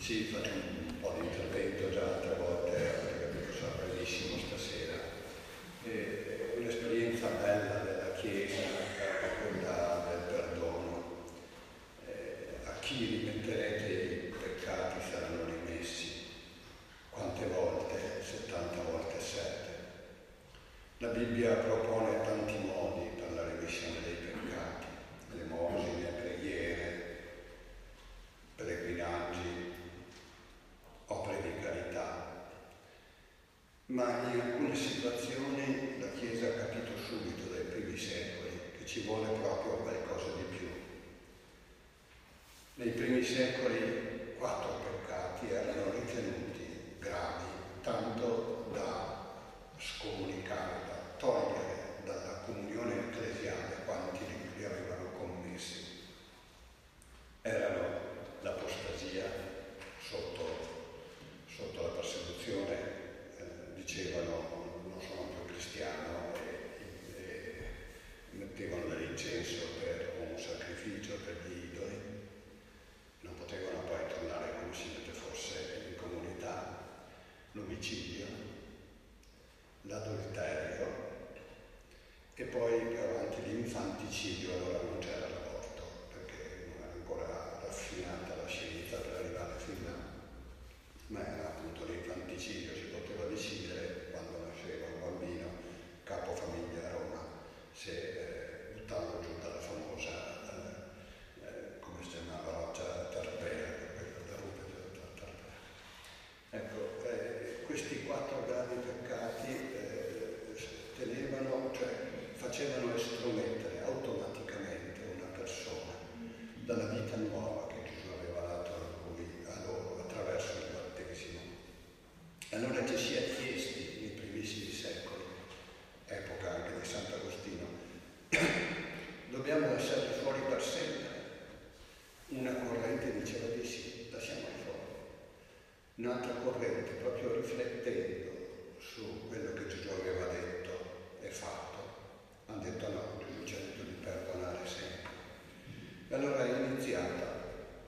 Sì, faccio un po' di intervento già altre volte, avete capito, sarà brevissimo stasera. È un'esperienza bella della Chiesa, quella del perdono. A chi rimetterete i peccati saranno rimessi. Quante volte? 70 volte 7. La Bibbia propone tanti modi per la remissione dei peccati, elemosine, preghiere, pellegrinaggi, opere di carità, ma in alcune situazioni la Chiesa ha capito subito dai primi secoli che ci vuole proprio qualcosa di più. Nei primi secoli 4 peccati erano ritenuti gravi, tanto da scomunicare, da togliere dalla comunione ecclesiale quanti li avevano commessi. Erano l'apostasia sotto la persecuzione, dicevano non sono più cristiano e mettevano dell'incenso per un sacrificio per gli idoli, non potevano poi tornare come se fosse in comunità. L'omicidio, l'adulterio e poi più avanti l'infanticidio. Allora non c'era l'aborto perché non era ancora raffinata la scienza per arrivare fin là, ma era appunto l'infanticidio. Si poteva decidere quando nasceva un bambino, capofamiglia a Roma, se buttarlo giù dalla famosa come si chiamava, roccia Tarpea, quella da Rupe Tarpea. Ecco, questi 4 gravi peccati facevano estromettere automaticamente una persona dalla vita nuova che Gesù aveva dato a loro attraverso il battesimo. Allora ci si è chiesti nei primissimi secoli, epoca anche di Sant'Agostino, dobbiamo lasciarli fuori per sempre? Una corrente diceva di sì, lasciamoli fuori. Un'altra corrente, proprio riflettendo su quello che Gesù aveva detto e fatto, hanno detto no, Gesù ci ha detto di perdonare sempre. E allora è iniziata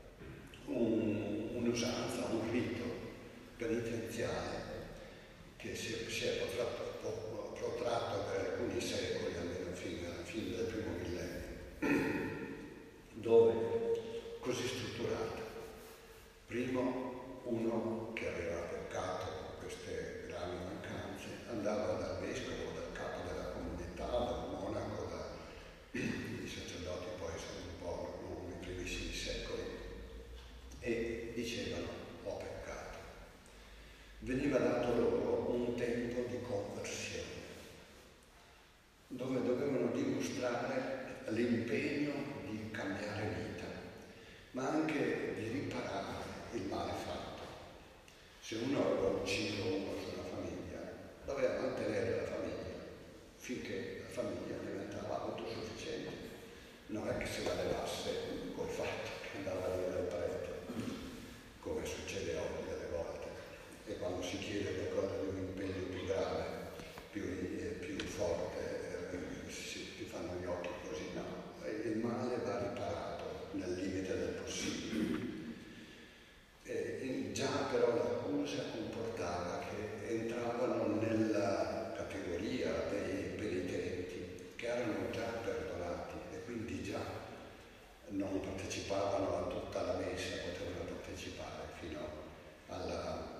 un'usanza, un rito penitenziale che si è protratto per alcuni secoli, almeno fino alla fine del primo millennio, dove così strutturata. Primo, uno che aveva peccato con queste gravi mancanze andava dal vescovo, dal capo della comunità, dal monaco, i sacerdoti poi sono un po' nei primissimi secoli, e dicevano ho peccato. Veniva dato loro un tempo di conversione dove dovevano dimostrare l'impegno di cambiare vita, ma anche di riparare il male fatto. Se uno aveva ucciso uno su una famiglia, doveva mantenere la famiglia finché la famiglia diventava autosufficiente. Non è che se la levasse col fatto che andava via dal prete, come succede oggi delle volte. E quando si chiede qualcosa di un impegno più grave, più forte, si fanno gli occhi così, no. Il male va riparato nel limite del possibile. Già però l'accusa comportava che entravano nella categoria dei penitenti che erano già perdonati e quindi già non partecipavano a tutta la messa, potevano partecipare fino alla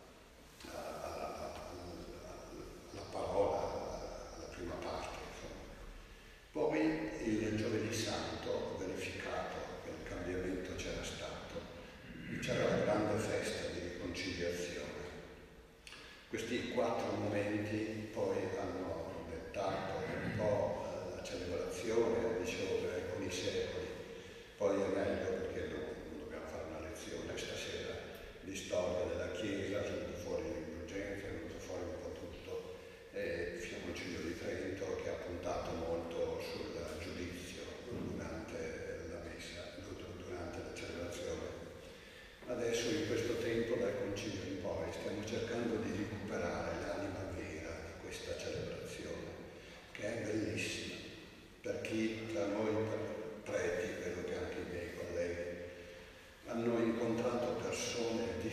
parola, alla prima parte, insomma. Poi il giovedì santo, verificato che il cambiamento c'era stato, c'era la grande festa di riconciliazione. Questi 4 momenti poi hanno dettato un po' la celebrazione, dicevo, per alcuni secoli. Poi è meglio perché non dobbiamo fare una lezione stasera di storia della Chiesa, è venuto fuori l'indulgenza, è venuto fuori un po' tutto, il Concilio di Trento che ha puntato molto sul giudizio durante la messa, durante la celebrazione. Adesso in questo tempo dal Concilio in poi stiamo cercando di recuperare l'anima vera di questa celebrazione, che è bellissima. Per chi tra noi preti, vedo che anche i miei colleghi hanno incontrato persone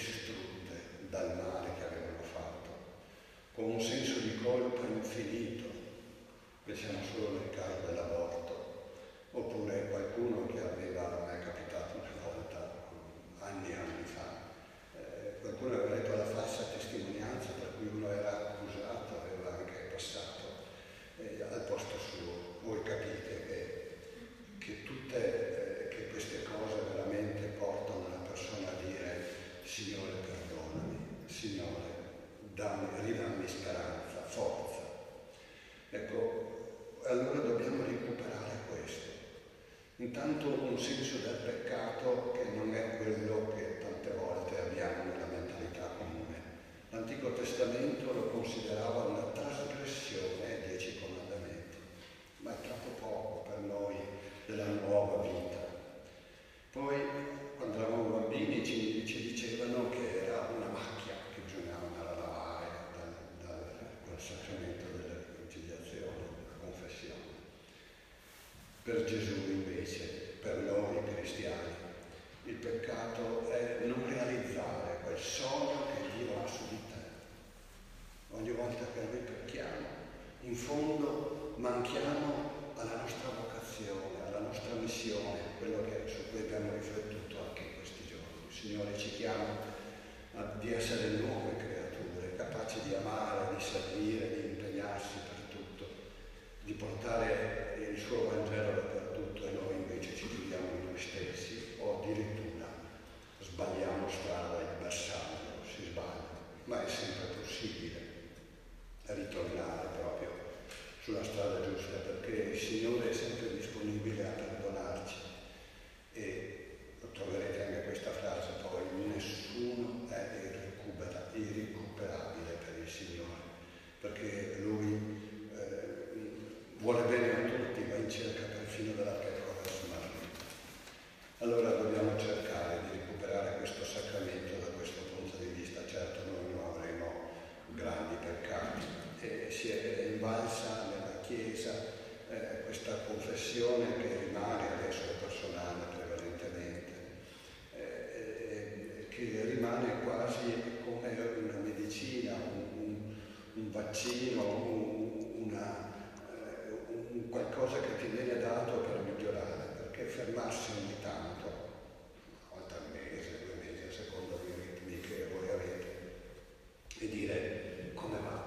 intanto un senso del peccato che non è quello che tante volte abbiamo nella mentalità comune. L'Antico Testamento lo considerava una trasgressione ai 10 comandamenti, ma è troppo poco per noi della nuova vita. Poi, quando eravamo bambini, ci dicevano che era una macchia che bisognava andare a lavare dal sacramento della riconciliazione, della confessione. Per Gesù invece, per noi cristiani, il peccato è non realizzare quel sogno che Dio ha su di te. Ogni volta che noi pecchiamo, in fondo manchiamo alla nostra vocazione, alla nostra missione, quello su cui abbiamo riflettuto anche in questi giorni. Il Signore ci chiama di essere nuove creature, capaci di amare, di servire, di impegnarsi per tutto, di portare il suo Vangelo dappertutto, e noi invece ci chiudiamo in noi stessi, o addirittura sbagliamo strada, il bersaglio si sbaglia, ma è sempre possibile ritornare proprio sulla strada giusta, perché il Signore è sempre disponibile a perdonarci. E troverete anche questa frase poi: nessuno è irrecuperabile per il Signore, perché Lui vuole bene a tutti, ma in cerca perfino della pecora smarrita. Allora dobbiamo cercare di recuperare questo sacramento da questo punto di vista. Certo, noi non avremo grandi peccati, e si è invalsa nella Chiesa questa confessione che rimane adesso personale prevalentemente, che rimane quasi come una medicina, un vaccino, un qualcosa che ti viene dato per migliorare, perché fermarsi ogni tanto, una volta al mese, 2 mesi, a seconda dei ritmi che voi avete, e dire: come va?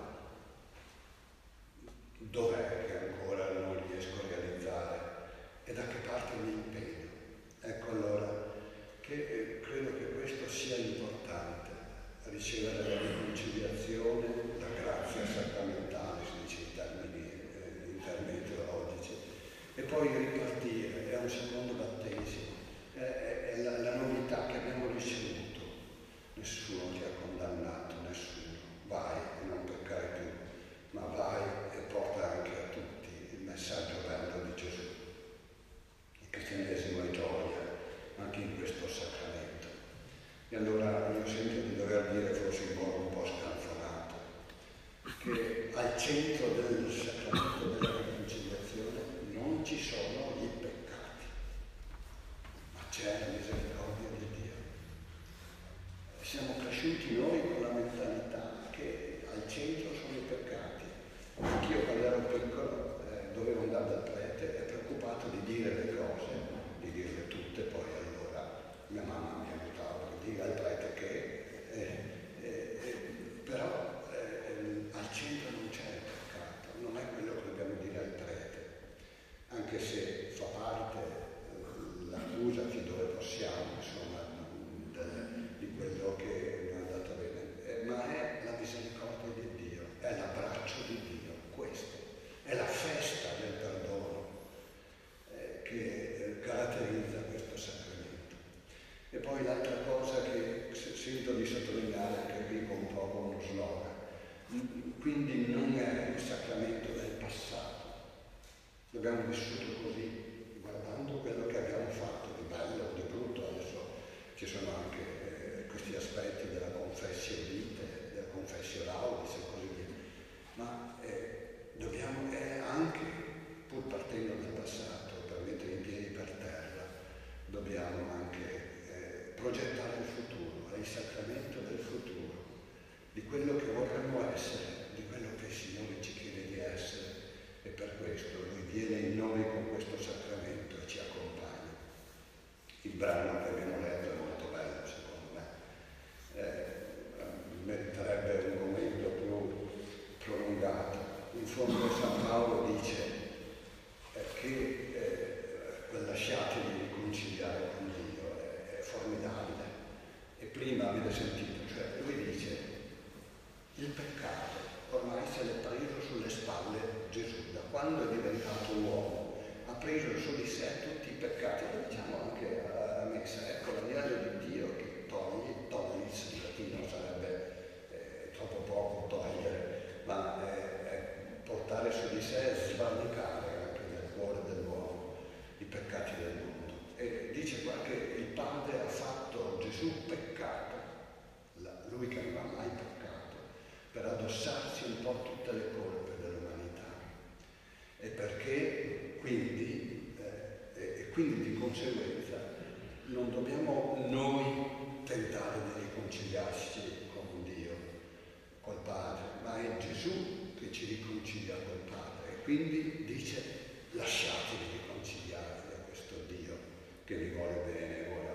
Dov'è che ancora non riesco a realizzare? E da che parte mi impegno? Ecco allora che credo che questo sia importante, ricevere la riconciliazione, la grazia sacramentale, si dice in termini teologici, e poi ripartire. È un secondo battesimo, è la novità che abbiamo ricevuto. Nessuno ti ha condannato, nessuno. Vai e non peccare più, ma vai e porta anche a tutti il messaggio bello di Gesù. Il cristianesimo è gioia anche in questo sacramento. E allora io sento di dover dire, forse in modo un po' scanzonato, che al centro del sacramento della riconciliazione non ci sono i peccati, ma c'è la misericordia di Dio. Siamo cresciuti noi con la mentalità che al centro sono i peccati. Anch'io quando ero piccolo dovevo andare dal prete e preoccupato di dire le cose, di dirle tutte, poi allora mia mamma mi aiutava a dire al prete che però al centro non c'è il peccato, non è quello che dobbiamo dire al prete, anche se fa parte l'accusa fin dove possiamo, insomma, di quello che non è andato bene, ma è la misericordia di Dio, è l'abbraccio di Dio, questo, è la festa del perdono che caratterizza questo sacramento. E poi l'altra cosa che sento di sottolineare anche qui con un po' come uno slogan, quindi non è il sacramento del passato, l'abbiamo vissuto così, guardando quello che abbiamo fatto, di bello, di brutto. Adesso ci sono anche questi aspetti della confessio vitae, della confessio laudis e così via, ma dobbiamo anche, pur partendo dal passato, per mettere in piedi per terra, dobbiamo anche progettare il futuro, è il sacramento del futuro, di quello che vorremmo essere, di quello che il Signore ci chiede di essere, e per questo Lui viene in noi con questo sacramento e ci accompagna. Il brano che abbiamo letto è molto bello, secondo me, meriterebbe un momento più prolungato. In fondo San Paolo dice che quel lasciatevi riconciliare con Dio è formidabile. E prima avete sentito, cioè lui dice: il peccato ormai se l'è preso sulle spalle Gesù, da quando è diventato uomo ha preso su di sé tutti i peccati, lo diciamo anche a messa, ecco l'agnello di Dio che toglie, in latino sarebbe troppo poco togliere, ma portare su di sé e svalicare anche nel cuore dell'uomo i peccati del mondo. E dice qua che il Padre ha fatto Gesù peccato, lui che non ha mai peccato, per addossarsi un po' tutte le colpe dell'umanità. E perché quindi di conseguenza non dobbiamo noi tentare di riconciliarci con Dio, col Padre, ma è Gesù che ci riconcilia col Padre. E quindi dice: lasciatevi riconciliare da questo Dio che vi vuole bene, vuole